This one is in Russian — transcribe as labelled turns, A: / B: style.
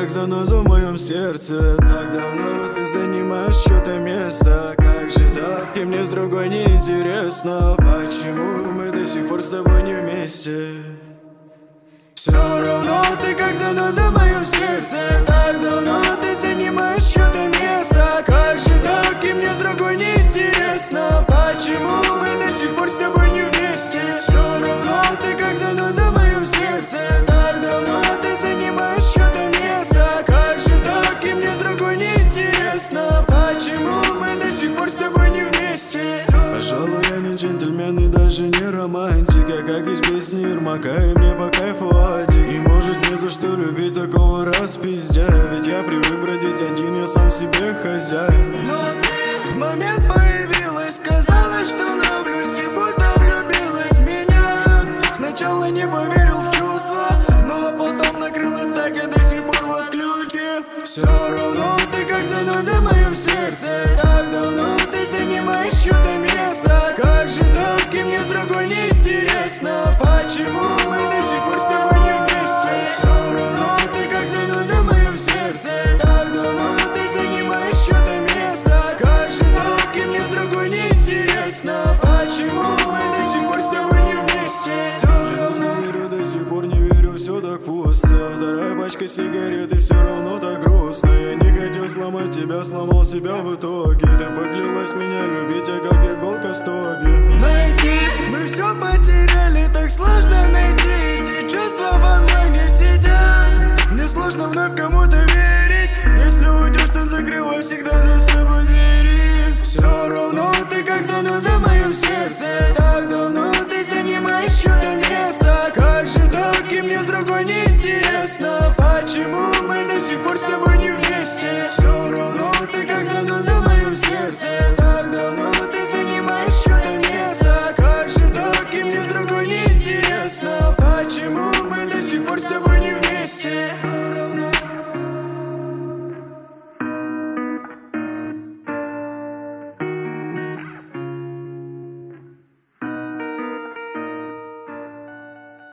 A: как заноза в моем сердце. Так давно ты занимаешь чьё-то место. Как же так, и мне с другой неинтересно. Почему мы до сих пор с тобой не вместе? Все равно ты как заноза в моем сердце. Так давно ты занимаешь чьё-то место. Как же так, и мне с другой неинтересно. Почему мы до сих пор с тобой не вместе? Все равно ты как заноза в моем сердце. Так давно ты занимаешь чьё-то место. Как же так, и мне с другой неинтересно. Почему мы до сих пор с тобой не вместе? Пожалуй, я не джентльмен и даже не романтика, как из песни Ермака, и мне по кайфу один. И может не за что любить такого распиздя, ведь я привык бродить один, я сам себе хозяин. Но ты в момент появилась, сказала, что нравлюсь, и будто влюбилась в меня. Сначала не поверил в чувства, но потом накрыла так, и до сих пор вот ключи. Все равно ты как заноза в моем сердце. Так давно ты занимаешь чьё-то место. Как же так, и мне с другой неинтересно. Почему мы до сих пор с тобой не вместе? Все равно ты как заноза в моем сердце. Так давно ты занимаешь чьё-то место. Как же так, и мне с другой неинтересно. Почему мы до сих пор с тобой не вместе? Все равно верю, до сих пор не верю, все так пусто. Вторая пачка сигарет, и все равно так грустно. Я не хотел сломать тебя, сломал себя в итоге. Ты поклялась меня любить, а как иголка в стоге. Найти, мы все потеряли, так сложно найти. Эти чувства в онлайне сидят. Мне сложно вновь кому-то верить, если у